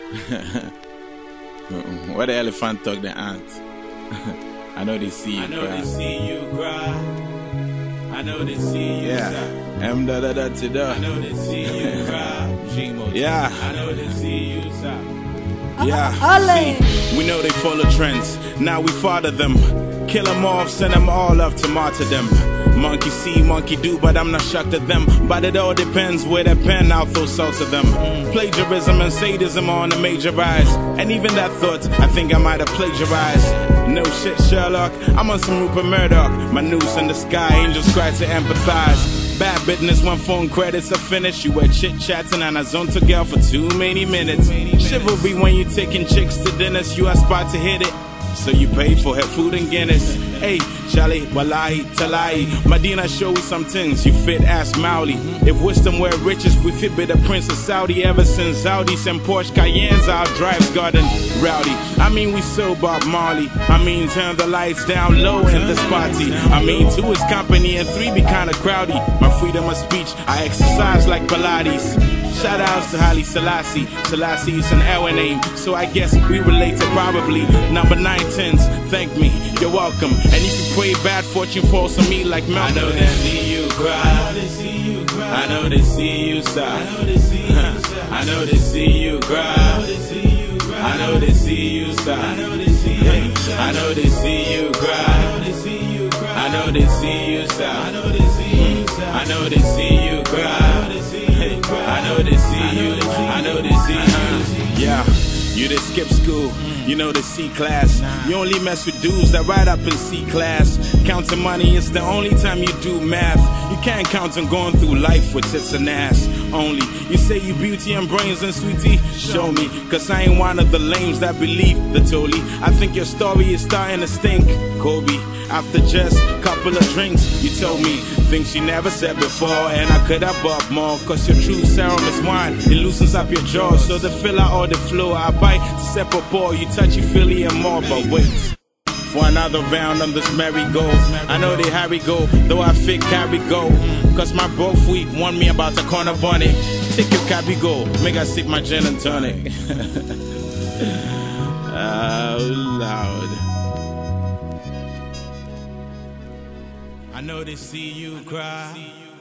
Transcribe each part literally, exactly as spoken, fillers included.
What the elephant talk the ant? I know they see you. I know cry. they see you cry. I know they see you. Yeah. M da da da to da. I know they see you cry. Yeah. I know they see you stop. Yeah. Ale. See, we know they follow trends. Now we father them. Kill them off, send them all off to martyrdom. Monkey see, monkey do, but I'm not shocked at them. But it all depends where they pen out those salts of them. Plagiarism and sadism are on the major rise. And even that thought, I think I might have plagiarized. No shit, Sherlock, I'm on some Rupert Murdoch. My noose in the sky, angels cry to empathize. Bad business when phone credits are finished. You were chit-chatting and I zoned to girl for too many minutes. Chivalry when you taking chicks to dinners. You aspire to hit it, so you pay for her food and Guinness. Hey, Charlie, Wallahi, Talai, Medina show we some things, you fit ass Mowley. If wisdom were riches, we fit be the Prince of Saudi. Ever since Audis and Porsche Cayennes, our drives garden rowdy. I mean, we so Bob Marley. I mean, turn the lights down low in this party. I mean, two is company and three be kinda crowdy. My freedom of speech, I exercise like Pilates. Shout outs to Haile Selassie. Selassie is an our name, so I guess we related probably. Number nine tens, thank me, you're welcome. And if you pray bad fortune falls on me like Malcolm. I know they see you cry. I know they see you cry. I know they see you sigh. I know they see you sigh. I know they see you cry. I know they see you cry. I know they see you sigh. I know they see you sigh. I know they see you cry. I know they see you cry. I know they see you sigh. I know they see you sigh. I know they see you cry. I know they see you cry. I know they see you. I know they see you. Yeah. You did skip school, you know the C class. You only mess with dudes that ride up in C class. Counting money is the only time you do math. You can't count on going through life with tits and ass only. You say you beauty and brains and sweetie, show me. Cause I ain't one of the lames that believe the Tolly. I think your story is starting to stink, Kobe. After just a couple of drinks, you told me things you never said before. And I could have bought more, cause your true serum is wine. It loosens up your jaw, so the filler or the flow. I bite to separate paw, you touch, you feel it and more. But wait, for another round on this merry-go. I know they Harry go, though I fit carry go. Cause my bro feet want me about a corner bunny. Take your cabby go, make I sip my gin and tonic. Oh, Lord. I know they see you cry.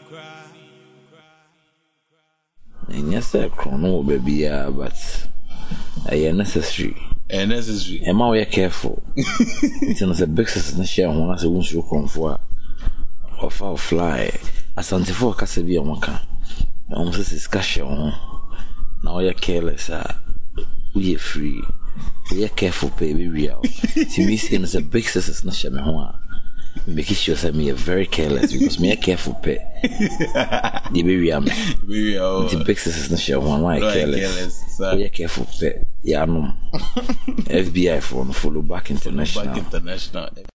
And yes, I chrono baby, but I am necessary. And necessary. Am I careful? It's a big sister share one as a wound you come for. Or foul fly. As anti for Cassabi on one can. Almost discussion. Now you're careless. We are free. We are careful, baby. Real. To me, saying it's a big sister not share me one. Make sure that me are very careless because me are careful pet. The baby am. Baby, oh. The big sisters not share one. Why careless? We are careful pet. Yeah, no. F B I phone follow back international. Back international.